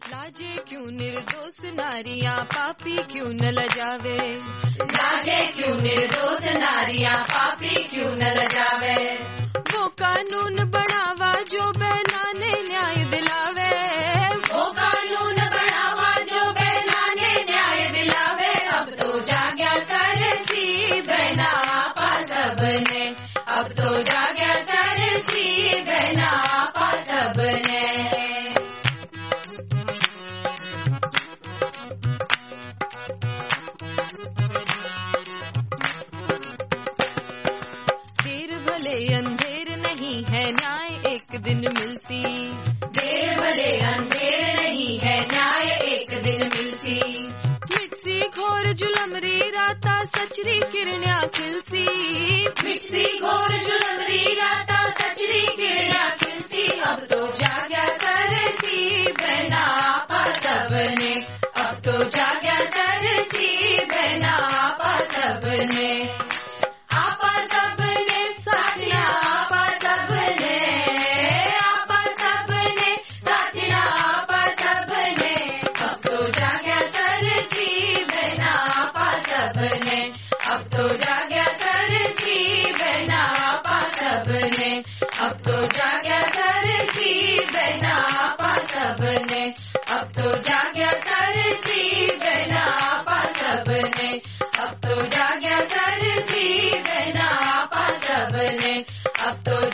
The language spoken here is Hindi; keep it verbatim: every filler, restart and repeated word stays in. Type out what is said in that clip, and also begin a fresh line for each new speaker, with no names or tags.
लाजे क्यों निर्दोष नारियां पापी क्यों न लजावे,
लाजे क्यों निर्दोष नारियां पापी क्यों न लजावे।
वो कानून बढ़ावा जो बहना ने न्याय दिलावे,
वो कानून बढ़ावा जो बहना ने न्याय दिलावे। अब तो जाग्या सरसी बहना आपा सबने, अब तो जाग्या सरसी बहना आपा सबने।
देर भले अंधेर नहीं है न्याय एक दिन मिलती,
देर भले अंधेर नहीं है न्याय एक दिन मिलती।
मिटसी घोर जुलमरी राता सचरी किरण्या खिलसी,
मिटसी घोर जुलमरी राता सचरी किरण्या खिलसी। अब तो जाग्या सरसी बहना आपा सबने, अब तो जाग्या सरसी बहना आपा सबने। आपा सबने साथिया आपा सबने, आपा सबने साथिया आपा सबने। अब तो जाग्या सरसी बहना आपा सबने, अब तो जाग्या सरसी बहना आपा सबने, अब तो जाग्या सरसी बहना आपा सबने, अब तो जाग्या सरसी बहना आपा सबने, अब तो जाग्या सरसी बहना आपा सबने, अब तो